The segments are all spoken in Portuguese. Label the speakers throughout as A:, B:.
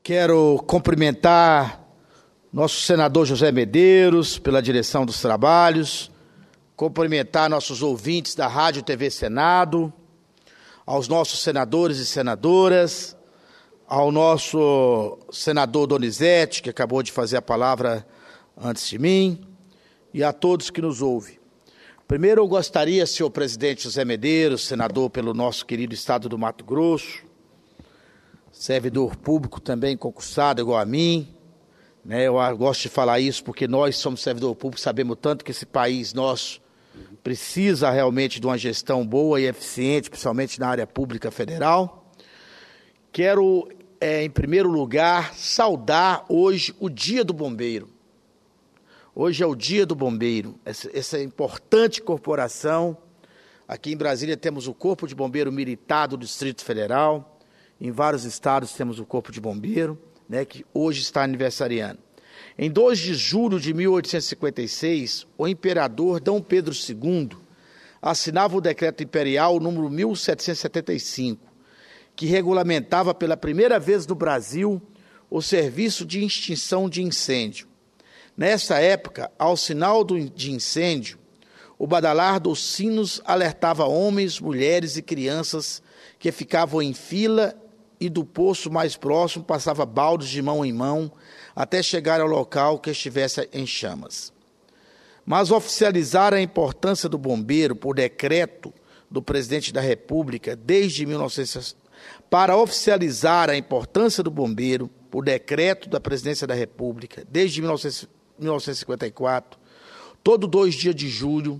A: Quero cumprimentar nosso senador José Medeiros pela direção dos trabalhos, cumprimentar nossos ouvintes da Rádio TV Senado, aos nossos senadores e senadoras, ao nosso senador Donizete, que acabou de fazer a palavra antes de mim, e a todos que nos ouvem. Primeiro, eu gostaria, senhor presidente José Medeiros, senador pelo nosso querido estado do Mato Grosso, servidor público também concursado igual a mim, né? Eu gosto de falar isso porque nós somos servidor público, sabemos tanto que esse país nosso precisa realmente de uma gestão boa e eficiente, principalmente na área pública federal. Quero, em primeiro lugar, saudar hoje o Dia do Bombeiro. Hoje é o Dia do Bombeiro, essa importante corporação. Aqui em Brasília temos o Corpo de Bombeiro Militar do Distrito Federal. Em vários estados temos o Corpo de Bombeiro, né, que hoje está aniversariando. Em 2 de julho de 1856, o imperador Dom Pedro II assinava o decreto imperial número 1775, que regulamentava pela primeira vez no Brasil o serviço de extinção de incêndio. Nessa época, ao sinal de incêndio, o badalar dos sinos alertava homens, mulheres e crianças que ficavam em fila e do poço mais próximo passava baldes de mão em mão até chegar ao local que estivesse em chamas. Mas oficializar a importância do bombeiro por decreto do presidente da República para oficializar a importância do bombeiro por decreto da presidência da República desde 1954, todo 2 de julho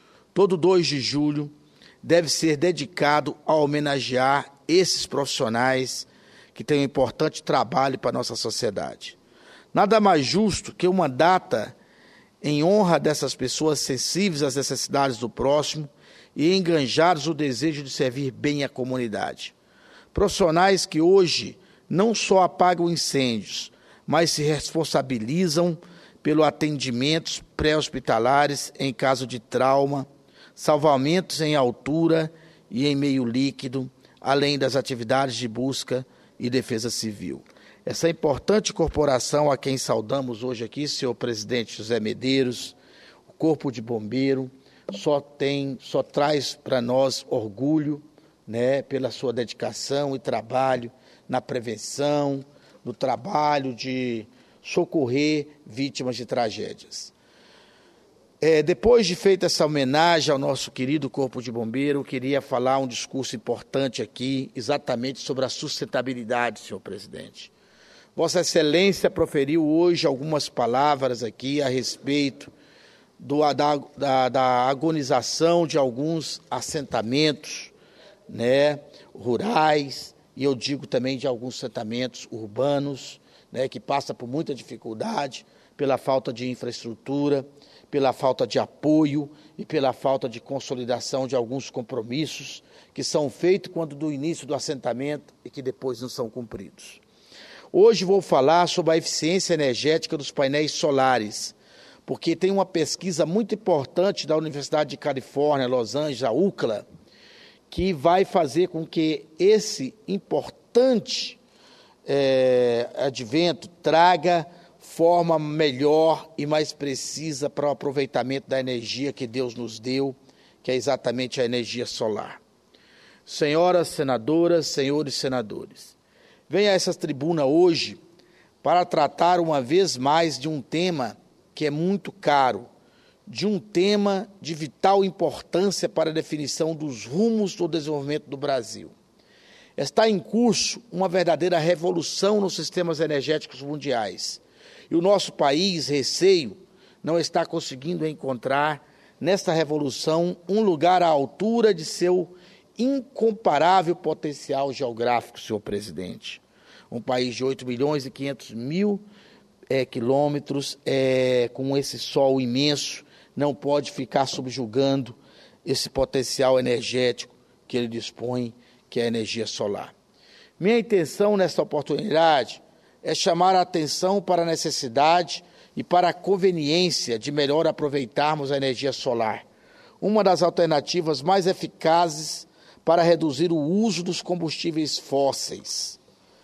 A: deve ser dedicado a homenagear esses profissionais que têm um importante trabalho para a nossa sociedade. Nada mais justo que uma data em honra dessas pessoas sensíveis às necessidades do próximo e enganjados o desejo de servir bem à comunidade. Profissionais que hoje não só apagam incêndios, mas se responsabilizam pelo atendimento pré-hospitalares em caso de trauma, salvamentos em altura e em meio líquido, além das atividades de busca e defesa civil. Essa importante corporação a quem saudamos hoje aqui, senhor presidente José Medeiros, o Corpo de Bombeiro, só traz para nós orgulho, né, pela sua dedicação e trabalho na prevenção, no trabalho de socorrer vítimas de tragédias. Depois de feita essa homenagem ao nosso querido Corpo de Bombeiro, eu queria falar um discurso importante aqui, exatamente sobre a sustentabilidade, senhor presidente. Vossa Excelência proferiu hoje algumas palavras aqui a respeito da agonização de alguns assentamentos, né, rurais, e eu digo também de alguns assentamentos urbanos, né, que passa por muita dificuldade, pela falta de infraestrutura, pela falta de apoio e pela falta de consolidação de alguns compromissos que são feitos quando do início do assentamento e que depois não são cumpridos. Hoje vou falar sobre a eficiência energética dos painéis solares, porque tem uma pesquisa muito importante da Universidade de Califórnia, Los Angeles, a UCLA, que vai fazer com que esse importante advento traga forma melhor e mais precisa para o aproveitamento da energia que Deus nos deu, que é exatamente a energia solar. Senhoras senadoras, senhores senadores, venho a essa tribuna hoje para tratar uma vez mais de um tema que é muito caro, de um tema de vital importância para a definição dos rumos do desenvolvimento do Brasil. Está em curso uma verdadeira revolução nos sistemas energéticos mundiais. E o nosso país, receio, não está conseguindo encontrar, nesta revolução, um lugar à altura de seu incomparável potencial geográfico, senhor presidente. Um país de 8.500.000 quilômetros, com esse sol imenso, não pode ficar subjugando esse potencial energético que ele dispõe, que é a energia solar. Minha intenção nesta oportunidade é chamar a atenção para a necessidade e para a conveniência de melhor aproveitarmos a energia solar, uma das alternativas mais eficazes para reduzir o uso dos combustíveis fósseis,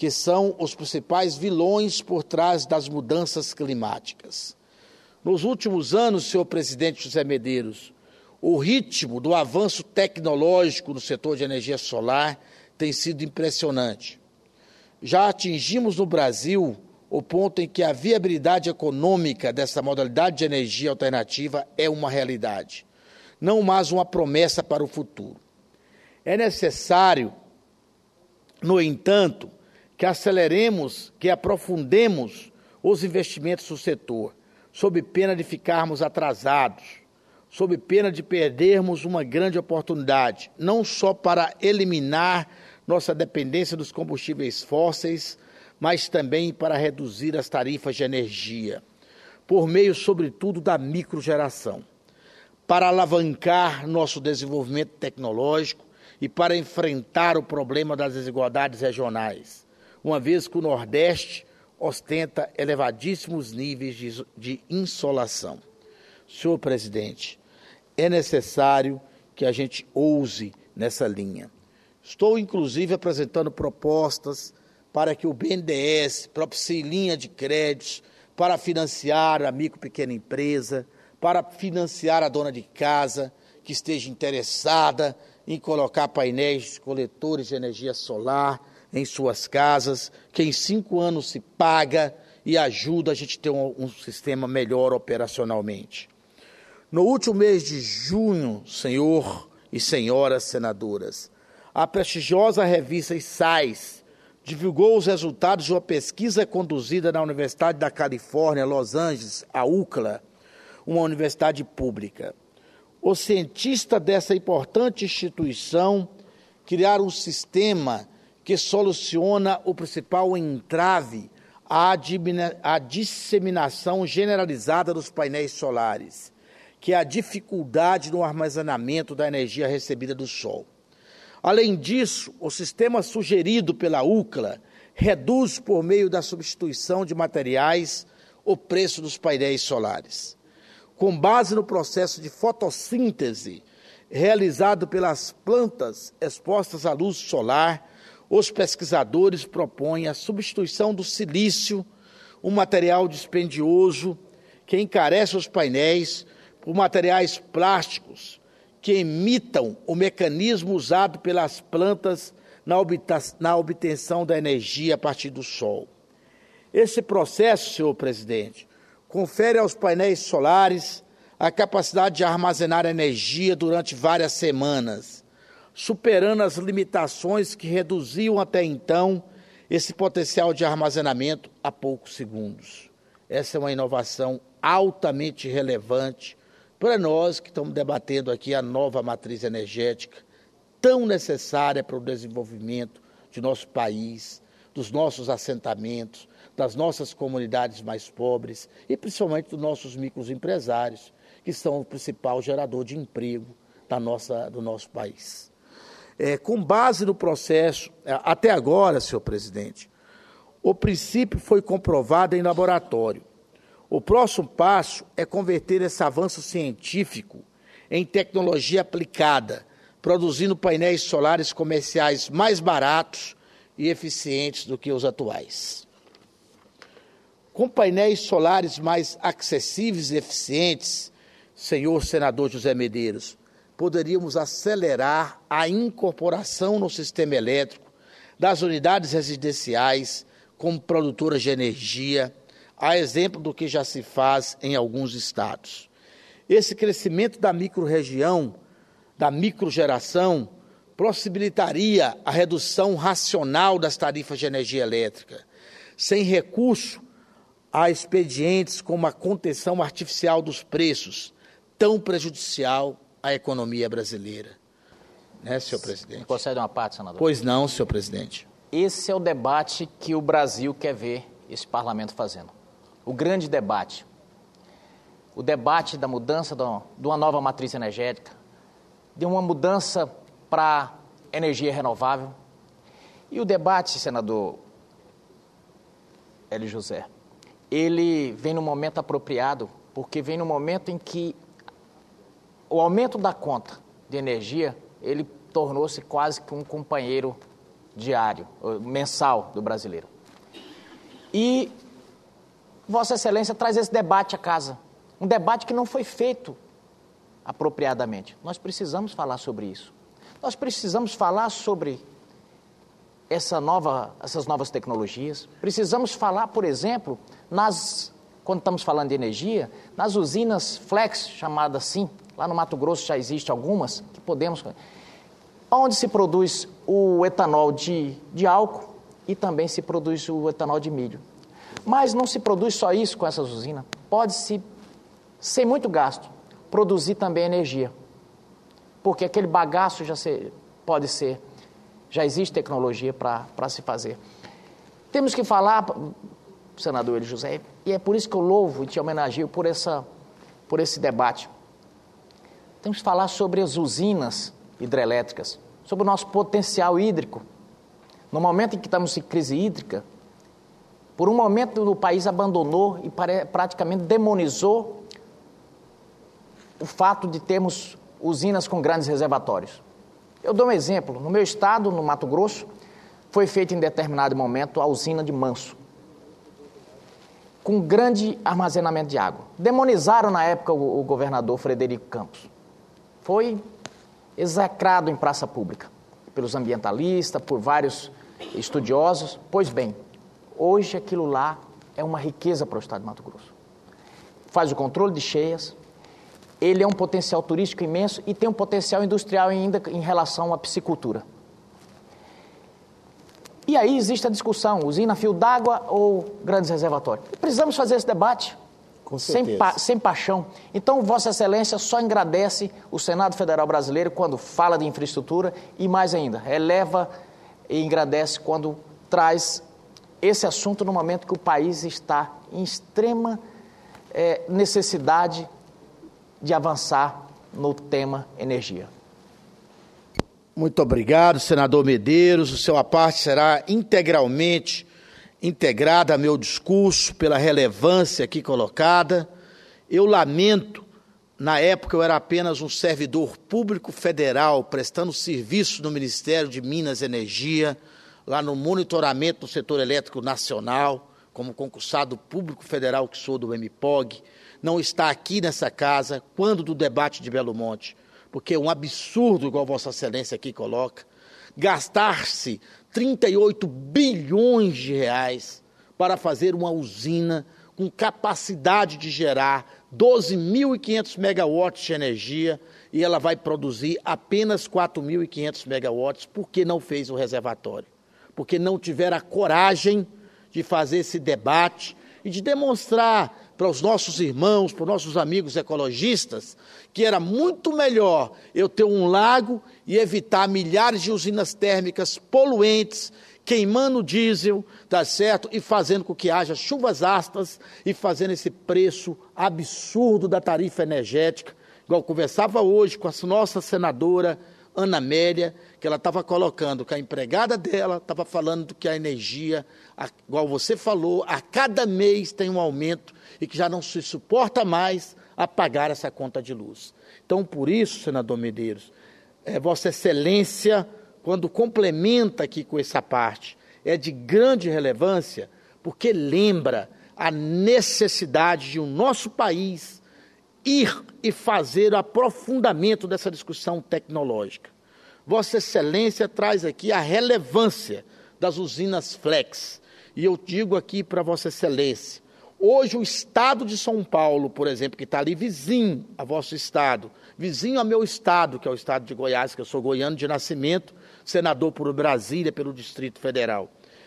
A: que são os principais vilões por trás das mudanças climáticas. Nos últimos anos, senhor presidente José Medeiros, o ritmo do avanço tecnológico no setor de energia solar tem sido impressionante. Já atingimos no Brasil o ponto em que a viabilidade econômica dessa modalidade de energia alternativa é uma realidade, não mais uma promessa para o futuro. É necessário, no entanto, que aceleremos, que aprofundemos os investimentos no setor, sob pena de ficarmos atrasados, sob pena de perdermos uma grande oportunidade, não só para eliminar nossa dependência dos combustíveis fósseis, mas também para reduzir as tarifas de energia, por meio, sobretudo, da microgeração, para alavancar nosso desenvolvimento tecnológico e para enfrentar o problema das desigualdades regionais, uma vez que o Nordeste ostenta elevadíssimos níveis de insolação. Senhor presidente, é necessário que a gente ouse nessa linha. Estou, inclusive, apresentando propostas para que o BNDES propicie linha de créditos para financiar a micro e pequena empresa, para financiar a dona de casa que esteja interessada em colocar painéis coletores de energia solar em suas casas, que em 5 anos se paga e ajuda a gente a ter um sistema melhor operacionalmente. No último mês de junho, senhor e senhoras senadoras, a prestigiosa revista Science divulgou os resultados de uma pesquisa conduzida na Universidade da Califórnia, Los Angeles, a UCLA, uma universidade pública. Os cientistas dessa importante instituição criaram um sistema que soluciona o principal entrave à disseminação generalizada dos painéis solares, que é a dificuldade no armazenamento da energia recebida do sol. Além disso, o sistema sugerido pela UCLA reduz, por meio da substituição de materiais, o preço dos painéis solares. Com base no processo de fotossíntese realizado pelas plantas expostas à luz solar, os pesquisadores propõem a substituição do silício, um material dispendioso que encarece os painéis, por materiais plásticos que imitam o mecanismo usado pelas plantas na obtenção da energia a partir do sol. Esse processo, senhor presidente, confere aos painéis solares a capacidade de armazenar energia durante várias semanas, superando as limitações que reduziam até então esse potencial de armazenamento a poucos segundos. Essa é uma inovação altamente relevante para nós que estamos debatendo aqui a nova matriz energética, tão necessária para o desenvolvimento de nosso país, dos nossos assentamentos, das nossas comunidades mais pobres e principalmente dos nossos microempresários, que são o principal gerador de emprego do nosso país. Com base no processo, até agora, senhor presidente, o princípio foi comprovado em laboratório. O próximo passo é converter esse avanço científico em tecnologia aplicada, produzindo painéis solares comerciais mais baratos e eficientes do que os atuais. Com painéis solares mais acessíveis e eficientes, senhor senador José Medeiros, poderíamos acelerar a incorporação no sistema elétrico das unidades residenciais como produtoras de energia, a exemplo do que já se faz em alguns estados. Esse crescimento da microrregião, da microgeração, possibilitaria a redução racional das tarifas de energia elétrica, sem recurso a expedientes como a contenção artificial dos preços, tão prejudicial à economia brasileira. Né, senhor presidente?
B: Me concede uma parte, senador?
A: Pois não, senhor presidente.
B: Esse é o debate que o Brasil quer ver esse parlamento fazendo. O grande debate. O debate da mudança de uma nova matriz energética, de uma mudança para energia renovável. E o debate, senador Hélio José, ele vem no momento apropriado, porque vem no momento em que o aumento da conta de energia, ele tornou-se quase que um companheiro diário, mensal do brasileiro. E Vossa Excelência traz esse debate à casa, um debate que não foi feito apropriadamente. Nós precisamos falar sobre isso. Nós precisamos falar sobre essas novas tecnologias. Precisamos falar, por exemplo, quando estamos falando de energia, nas usinas flex, chamadas assim, lá no Mato Grosso já existem algumas, que podemos... onde se produz o etanol de álcool e também se produz o etanol de milho. Mas não se produz só isso com essas usinas. Pode-se, sem muito gasto, produzir também energia. Porque aquele bagaço já existe tecnologia para se fazer. Temos que falar, senador Hélio José, e é por isso que eu louvo e te homenageio por esse debate. Temos que falar sobre as usinas hidrelétricas, sobre o nosso potencial hídrico. No momento em que estamos em crise hídrica, por um momento o país abandonou e praticamente demonizou o fato de termos usinas com grandes reservatórios. Eu dou um exemplo. No meu estado, no Mato Grosso, foi feita em determinado momento a usina de Manso, com grande armazenamento de água. Demonizaram na época o governador Frederico Campos. Foi execrado em praça pública pelos ambientalistas, por vários estudiosos. Pois bem, hoje aquilo lá é uma riqueza para o estado de Mato Grosso. Faz o controle de cheias, ele é um potencial turístico imenso e tem um potencial industrial ainda em relação à piscicultura. E aí existe a discussão, usina fio d'água ou grandes reservatórios. Precisamos fazer esse debate sem paixão. Então, Vossa Excelência só engrandece o Senado Federal Brasileiro quando fala de infraestrutura e, mais ainda, eleva e engrandece quando traz esse assunto no momento que o país está em extrema necessidade de avançar no tema energia.
A: Muito obrigado, senador Medeiros. O seu parte será integralmente integrada a meu discurso pela relevância aqui colocada. Eu lamento, na época eu era apenas um servidor público federal prestando serviço no Ministério de Minas e Energia, lá no monitoramento do setor elétrico nacional, como concursado público federal que sou do MPOG, não está aqui nessa casa quando do debate de Belo Monte, porque é um absurdo, igual Vossa Excelência aqui coloca, gastar-se 38 bilhões de reais para fazer uma usina com capacidade de gerar 12.500 megawatts de energia e ela vai produzir apenas 4.500 megawatts porque não fez o reservatório, porque não tiver a coragem de fazer esse debate e de demonstrar para os nossos irmãos, para os nossos amigos ecologistas, que era muito melhor eu ter um lago e evitar milhares de usinas térmicas poluentes, queimando diesel, tá certo? E fazendo com que haja chuvas ácidas e fazendo esse preço absurdo da tarifa energética. Igual eu conversava hoje com a nossa senadora Ana Amélia, que ela estava colocando que a empregada dela estava falando que a energia, igual você falou, a cada mês tem um aumento e que já não se suporta mais a pagar essa conta de luz. Então, por isso, senador Medeiros, Vossa Excelência, quando complementa aqui com essa parte, é de grande relevância, porque lembra a necessidade de o nosso país ir e fazer o aprofundamento dessa discussão tecnológica. Vossa Excelência traz aqui a relevância das usinas flex. E eu digo aqui para Vossa Excelência, hoje o estado de São Paulo, por exemplo, que está ali vizinho a vosso estado, vizinho ao meu estado, que é o estado de Goiás, que eu sou goiano de nascimento, senador por Brasília, pelo Distrito Federal.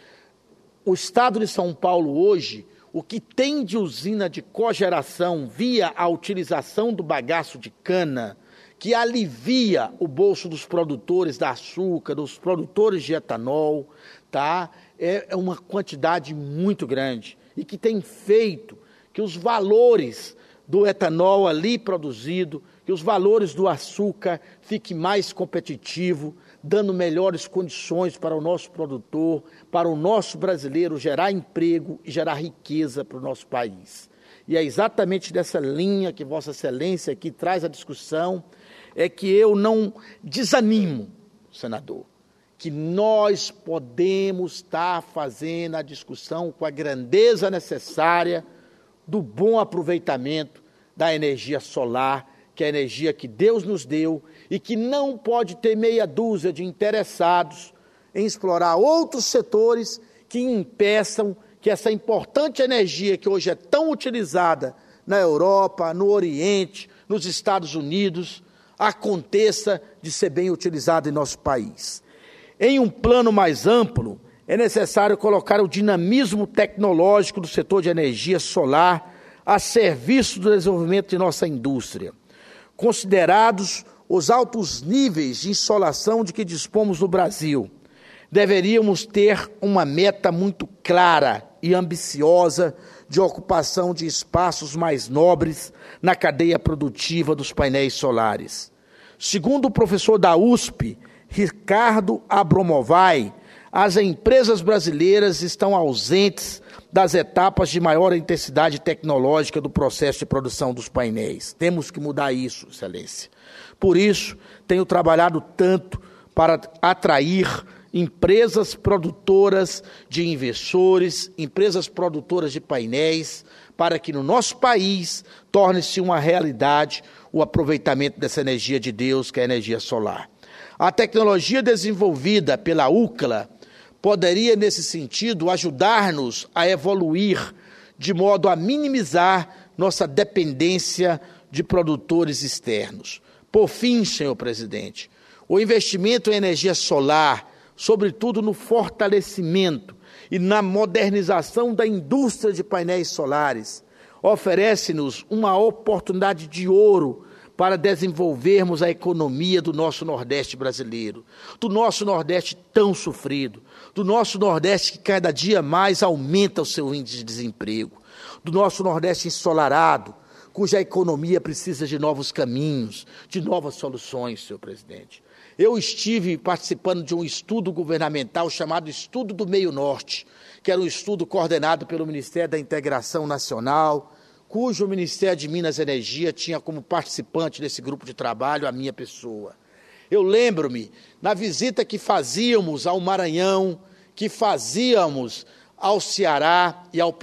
A: O estado de São Paulo hoje, o que tem de usina de cogeração via a utilização do bagaço de cana, que alivia o bolso dos produtores da açúcar, dos produtores de etanol, tá? É uma quantidade muito grande e que tem feito que os valores do etanol ali produzido, que os valores do açúcar fiquem mais competitivos, dando melhores condições para o nosso produtor, para o nosso brasileiro gerar emprego e gerar riqueza para o nosso país. E é exatamente dessa linha que Vossa Excelência aqui traz a discussão, é que eu não desanimo, senador. que nós podemos estar fazendo a discussão com a grandeza necessária do bom aproveitamento da energia solar, que é a energia que Deus nos deu e que não pode ter meia dúzia de interessados em explorar outros setores que impeçam que essa importante energia que hoje é tão utilizada na Europa, no Oriente, nos Estados Unidos, aconteça de ser bem utilizada em nosso país. Em um plano mais amplo, é necessário colocar o dinamismo tecnológico do setor de energia solar a serviço do desenvolvimento de nossa indústria. Considerados os altos níveis de insolação de que dispomos no Brasil, deveríamos ter uma meta muito clara e ambiciosa de ocupação de espaços mais nobres na cadeia produtiva dos painéis solares. Segundo o professor da USP, Ricardo Abromovai, as empresas brasileiras estão ausentes das etapas de maior intensidade tecnológica do processo de produção dos painéis. Temos que mudar isso, Excelência. Por isso, tenho trabalhado tanto para atrair empresas produtoras de inversores, empresas produtoras de painéis, para que no nosso país torne-se uma realidade o aproveitamento dessa energia de Deus, que é a energia solar. A tecnologia desenvolvida pela UCLA poderia, nesse sentido, ajudar-nos a evoluir de modo a minimizar nossa dependência de produtores externos. Por fim, senhor presidente, o investimento em energia solar, sobretudo no fortalecimento e na modernização da indústria de painéis solares, oferece-nos uma oportunidade de ouro para desenvolvermos a economia do nosso Nordeste brasileiro, do nosso Nordeste tão sofrido, do nosso Nordeste que cada dia mais aumenta o seu índice de desemprego, do nosso Nordeste ensolarado, cuja economia precisa de novos caminhos, de novas soluções, senhor presidente. Eu estive participando de um estudo governamental chamado Estudo do Meio Norte, que era um estudo coordenado pelo Ministério da Integração Nacional, cujo Ministério de Minas e Energia tinha como participante desse grupo de trabalho a minha pessoa. Eu lembro-me, na visita que fazíamos ao Maranhão, que fazíamos ao Ceará e ao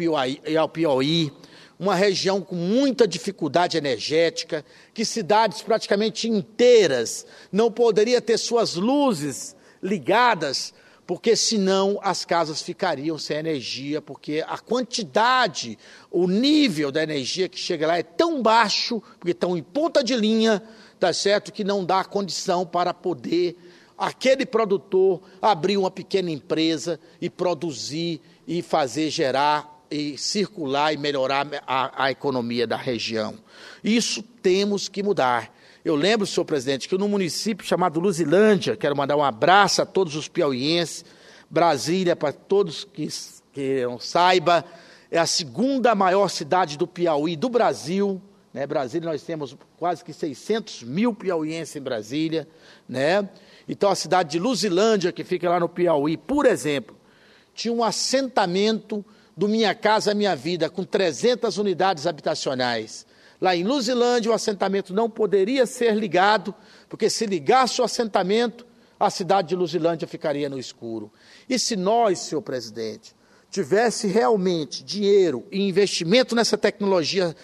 A: Piauí, uma região com muita dificuldade energética, que cidades praticamente inteiras não poderiam ter suas luzes ligadas, porque senão as casas ficariam sem energia, porque a quantidade, o nível da energia que chega lá é tão baixo, porque estão em ponta de linha, tá certo, que não dá condição para poder aquele produtor abrir uma pequena empresa e produzir e fazer gerar e circular e melhorar a economia da região. Isso temos que mudar. Eu lembro, senhor presidente, que no município chamado Luzilândia, quero mandar um abraço a todos os piauienses, Brasília, para todos que não saibam, é a segunda maior cidade do Piauí do Brasil, né? Brasília, nós temos quase que 600 mil piauienses em Brasília, né? Então a cidade de Luzilândia, que fica lá no Piauí, por exemplo, tinha um assentamento do Minha Casa Minha Vida, com 300 unidades habitacionais. Lá em Luzilândia, o assentamento não poderia ser ligado, porque se ligasse o assentamento, a cidade de Luzilândia ficaria no escuro. E se nós, senhor presidente, tivesse realmente dinheiro e investimento nessa tecnologia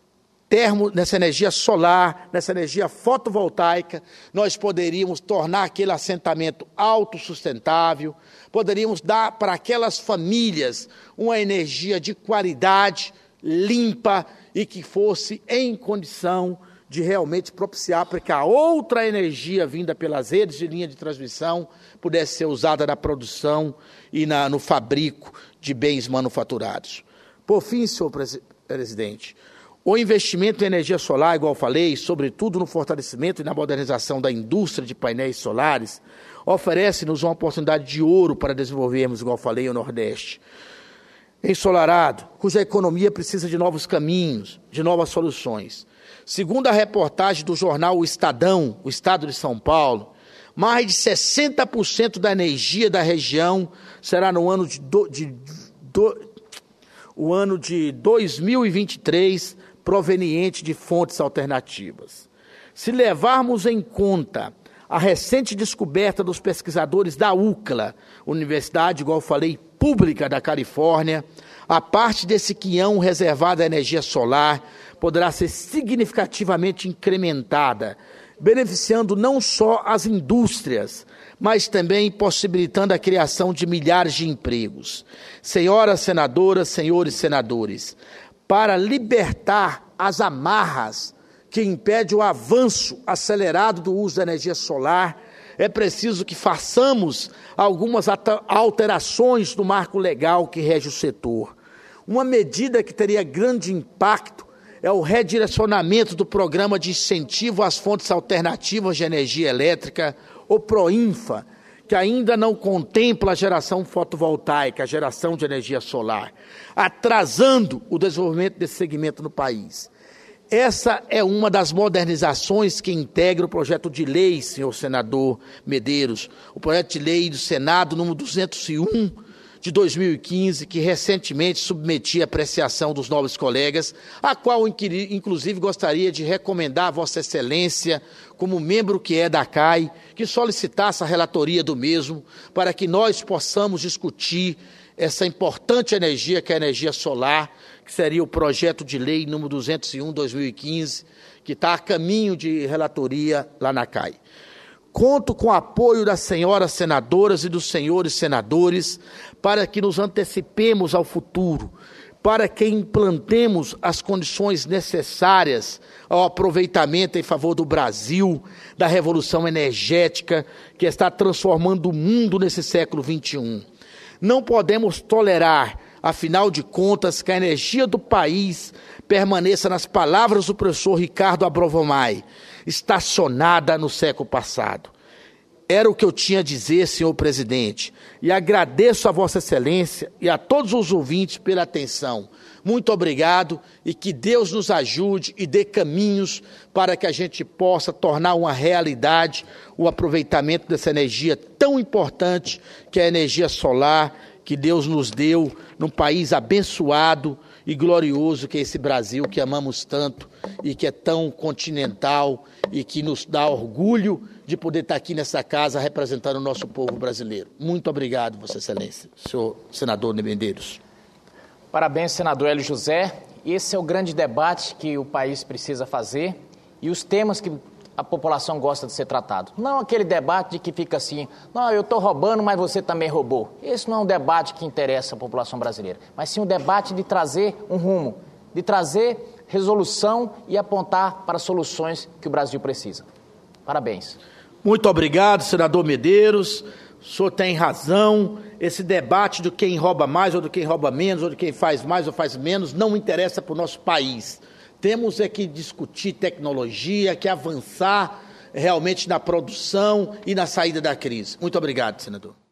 A: nessa energia solar, nessa energia fotovoltaica, nós poderíamos tornar aquele assentamento autossustentável, poderíamos dar para aquelas famílias uma energia de qualidade, limpa e que fosse em condição de realmente propiciar para que a outra energia vinda pelas redes de linha de transmissão pudesse ser usada na produção e no fabrico de bens manufaturados. Por fim, senhor presidente, o investimento em energia solar, igual falei, sobretudo no fortalecimento e na modernização da indústria de painéis solares, oferece-nos uma oportunidade de ouro para desenvolvermos, igual falei, o Nordeste ensolarado, cuja economia precisa de novos caminhos, de novas soluções. Segundo a reportagem do jornal O Estadão, o Estado de São Paulo, mais de 60% da energia da região será no ano de 2023 proveniente de fontes alternativas. Se levarmos em conta a recente descoberta dos pesquisadores da UCLA, Universidade, igual eu falei, pública da Califórnia, a parte desse quinhão reservado à energia solar poderá ser significativamente incrementada, beneficiando não só as indústrias, mas também possibilitando a criação de milhares de empregos. Senhoras senadoras, senhores senadores, para libertar as amarras que impedem o avanço acelerado do uso da energia solar, é preciso que façamos algumas alterações no marco legal que rege o setor. Uma medida que teria grande impacto é o redirecionamento do Programa de Incentivo às Fontes Alternativas de Energia Elétrica, o PROINFA, que ainda não contempla a geração fotovoltaica, a geração de energia solar, atrasando o desenvolvimento desse segmento no país. Essa é uma das modernizações que integra o projeto de lei, senhor senador Medeiros, o projeto de lei do Senado número 201 de 2015, que recentemente submeti à apreciação dos nobres colegas, a qual, inclusive, gostaria de recomendar a Vossa Excelência, como membro que é da CAI, que solicitasse a relatoria do mesmo, para que nós possamos discutir essa importante energia, que é a energia solar, que seria o projeto de lei número 201, 2015, que está a caminho de relatoria lá na CAI. Conto com o apoio das senhoras senadoras e dos senhores senadores para que nos antecipemos ao futuro, para que implantemos as condições necessárias ao aproveitamento em favor do Brasil, da revolução energética que está transformando o mundo nesse século XXI. Não podemos tolerar, afinal de contas, que a energia do país permaneça, nas palavras do professor Ricardo Abrovomai, estacionada no século passado. Era o que eu tinha a dizer, senhor presidente, e agradeço a Vossa Excelência e a todos os ouvintes pela atenção. Muito obrigado e que Deus nos ajude e dê caminhos para que a gente possa tornar uma realidade o aproveitamento dessa energia tão importante que é a energia solar, que Deus nos deu num país abençoado e glorioso que é esse Brasil que amamos tanto e que é tão continental e que nos dá orgulho de poder estar aqui nessa casa representando o nosso povo brasileiro. Muito obrigado, Vossa Excelência, senhor senador Medeiros.
B: Parabéns, senador Hélio José. Esse é o grande debate que o país precisa fazer e os temas que a população gosta de ser tratado. Não aquele debate de que fica assim, não, eu estou roubando, mas você também roubou. Esse não é um debate que interessa a população brasileira, mas sim um debate de trazer um rumo, de trazer resolução e apontar para soluções que o Brasil precisa. Parabéns.
A: Muito obrigado, senador Medeiros. O senhor tem razão. Esse debate de quem rouba mais ou de quem rouba menos, ou de quem faz mais ou faz menos, não interessa para o nosso país. Temos é que discutir tecnologia, que avançar realmente na produção e na saída da crise. Muito obrigado, senador.